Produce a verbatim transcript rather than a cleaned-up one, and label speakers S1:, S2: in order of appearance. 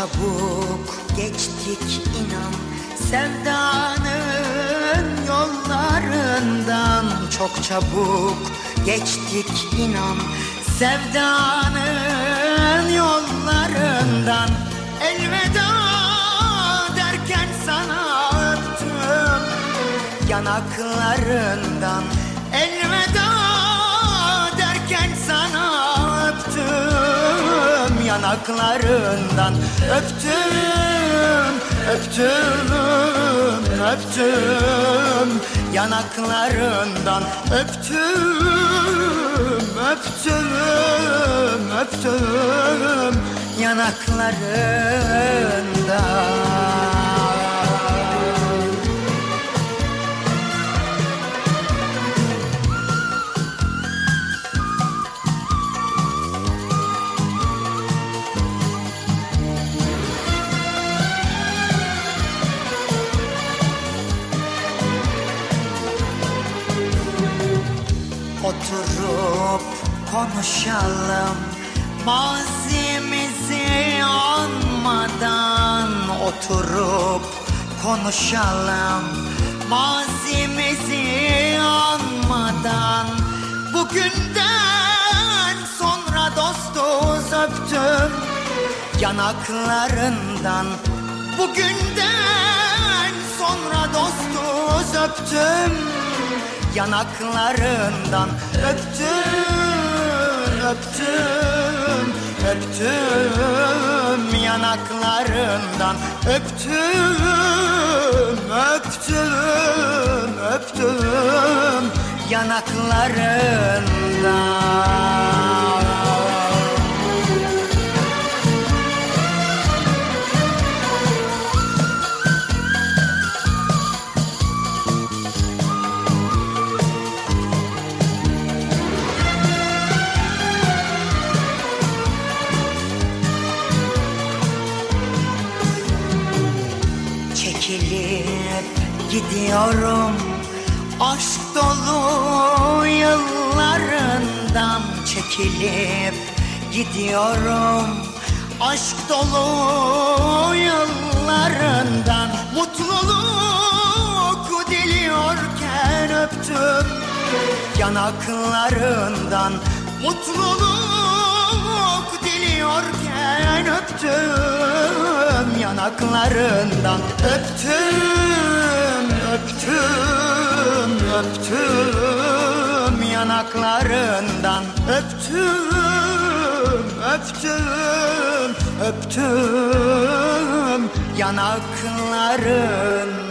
S1: çabuk geçtik inan sevdanın yollarından. Çok çabuk geçtik inan sevdanın yollarından. Elveda derken sana öptüm yanaklarından. Elveda derken sana öptüm yanaklarından. Öptüm, öptüm, öptüm yanaklarından. Öptüm, öptüm, öptüm yanaklarından. Oturup konuşalım mazimizi anmadan. Oturup konuşalım mazimizi anmadan. Bugünden sonra dostuz öptüm yanaklarından. Bugünden sonra dostuz öptüm yanaklarından. Öptüm, öptüm, öptüm yanaklarından. Öptüm, öptüm, öptüm yanaklarından. Çekilip gidiyorum aşk dolu yıllarından. Çekilip gidiyorum aşk dolu yıllarından. Mutluluk diliyorken öptüm yanaklarından. Mutluluk diliyorken öptüm yanaklarından. Öptüm, öptüm, öptüm yanaklarından. Öptüm, öptüm, öptüm yanaklarından.